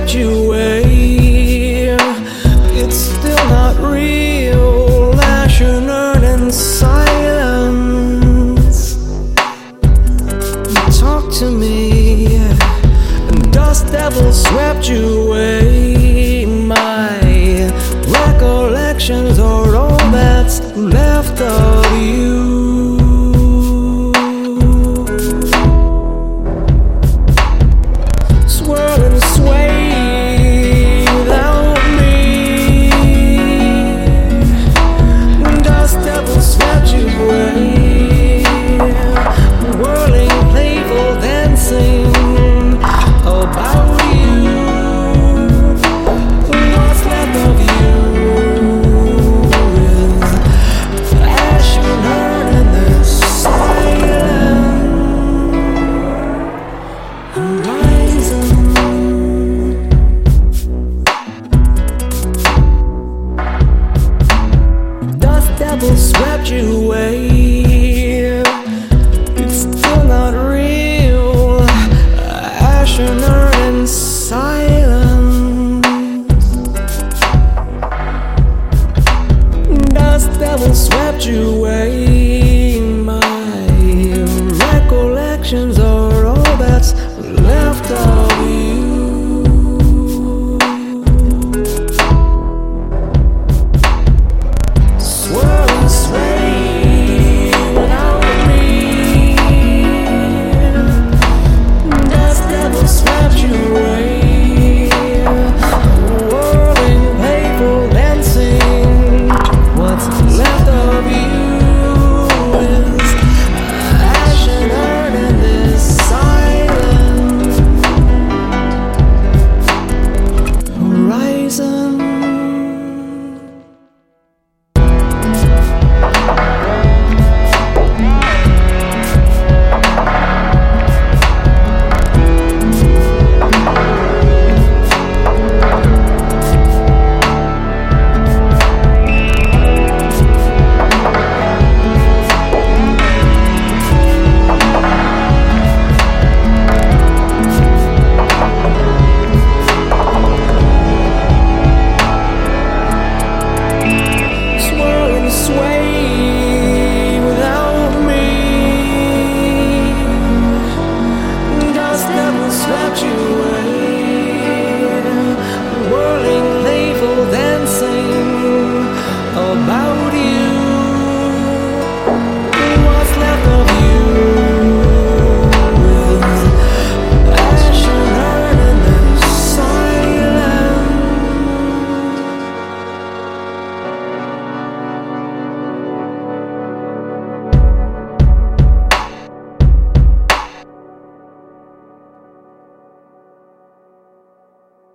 swept you away. It's still not real. Ash and earth and silence. Talk to me. And dust devil swept you away. My recollections are all that's left of you. Swirl and sway without me. Dust devil swept you away. Whirling, playful, dancing about you. What's left of you is ash and earth and the silence. Horizon. Dust devil swept you away. It's still not real. Ash and earth and silence. Dust devil swept you away.